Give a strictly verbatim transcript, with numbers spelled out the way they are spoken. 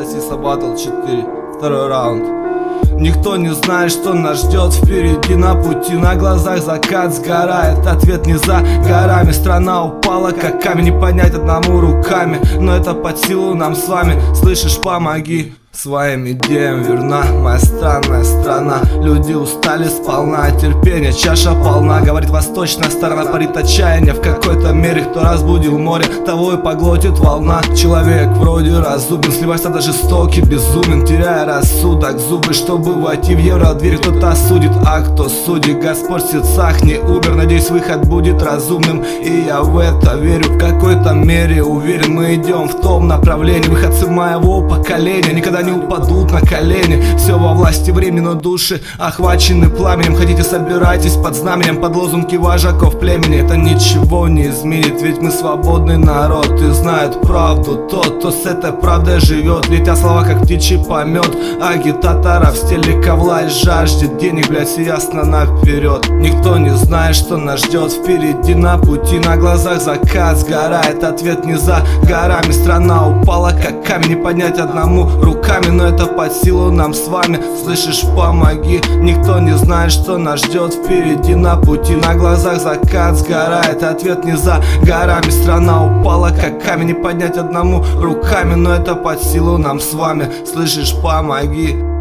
Хасиса Батл четыре, второй раунд. Никто не знает, что нас ждет впереди на пути. На глазах закат сгорает, ответ не за горами. Страна упала, как камень, не поднять одному руками. Но это под силу нам с вами, слышишь, помоги. Своим идеям верна моя странная страна. Люди устали сполна, терпение, чаша полна. Говорит восточная сторона, парит отчаяние. В какой-то мере, кто разбудил море, того и поглотит волна. Человек вроде разумен, сливается даже жестокий, безумен, теряя рассудок, зубы, чтобы войти в евро-дверь. Кто-то осудит, а кто судит, Господь в сердцах не умер. Надеюсь, выход будет разумным, и я в это верю. В какой-то мере уверен, мы идем в том направлении. Выходцы моего поколения никогда не упадут на колени. Все во власти времени, но души охвачены пламенем. Хотите, собирайтесь под знаменем, под лозунги вожаков племени. Это ничего не изменит, ведь мы свободный народ. И знает правду тот, кто с этой правдой живет. Летят слова, как птичий помет агитаторов в стиле ковла и жаждет денег, блять, ясно наперед. Никто не знает, что нас ждет впереди на пути. На глазах закат сгорает, ответ не за горами. Страна упала, как камень, не поднять одному руками. Но это под силу нам с вами, слышишь, помоги. Никто не знает, что нас ждет впереди на пути. На глазах закат сгорает, ответ не за горами. Страна упала, как камень, не поднять одному руками. Но это под силу нам с вами, слышишь, помоги.